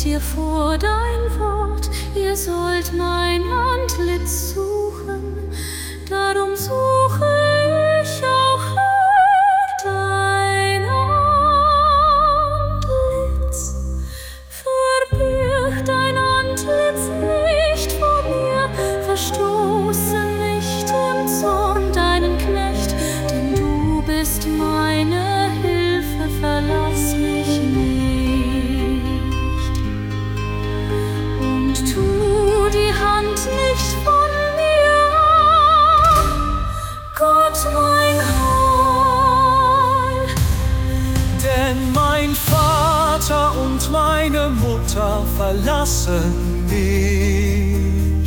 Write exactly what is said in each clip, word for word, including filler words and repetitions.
beugt ihr vor dein Wort, ihr sollt mein Antlitz suchen, darum suche ich auch dein Antlitz. Verbirg dein Antlitz nicht vor mir, verstoße nicht im Zorn deinen Knecht, denn du bist meine Hilfe, verlass mich nicht. Und tu die Hand nicht von mir ab, Gott mein Heil. Denn mein Vater und meine Mutter verlassen mich,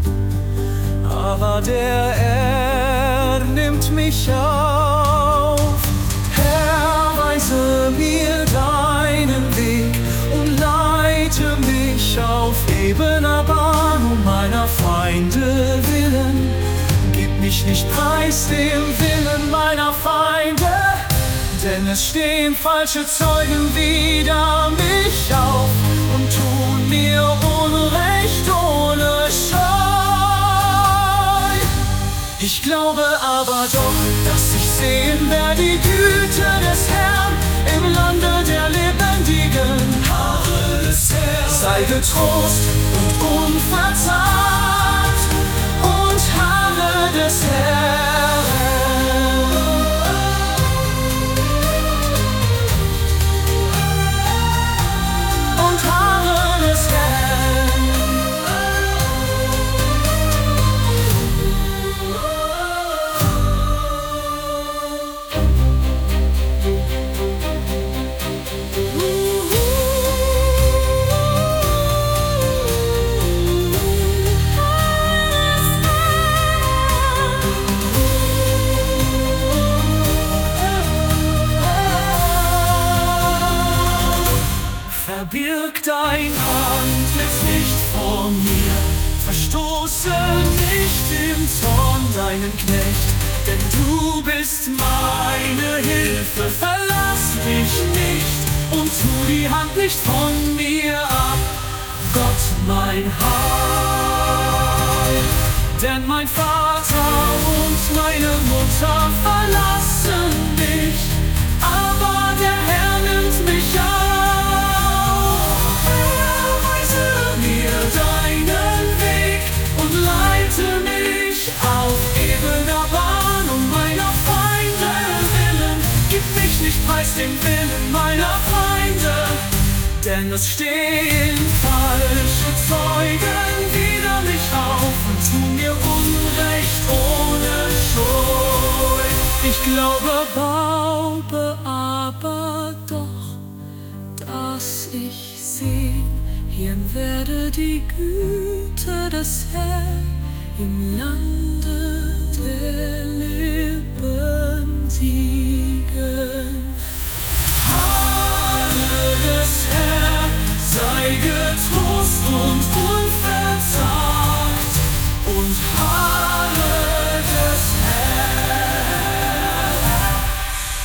aber der Herr nimmt mich auf. Herr, weise mir deinen Weg und leite mich auf ebener Bahn um meiner Feinde willen. Gib mich nicht preis dem Willen meiner Feinde, denn es stehen falsche Zeugen wider mich auf und tun mir Unrecht ohne Scheu. Ich glaube aber doch, dass ich sehen werde die Güte des Herrn im Lande der Lebendigen. Harre des Herrn, sei getrost und unverzagt und harre des Herrn. Und harre des Herrn. Verbirg dein Antlitz nicht vor mir, verstoße nicht im Zorn deinen Knecht, denn du bist meine Hilfe, verlass mich nicht und tu die Hand nicht von mir ab, Gott mein Heil. Denn mein Vater und meine Mutter verlassen mich, aber der Herr nimmt mich auf. Auf ebener Bahn um meiner Feinde willen, gib mich nicht preis dem Willen meiner Feinde, denn es stehen falsche Zeugen wider mich auf und tun mir Unrecht ohne Schuld. Ich glaube, glaube aber doch, dass ich sehen, hier werde die Güte des Herrn im Lande der Lebendigen.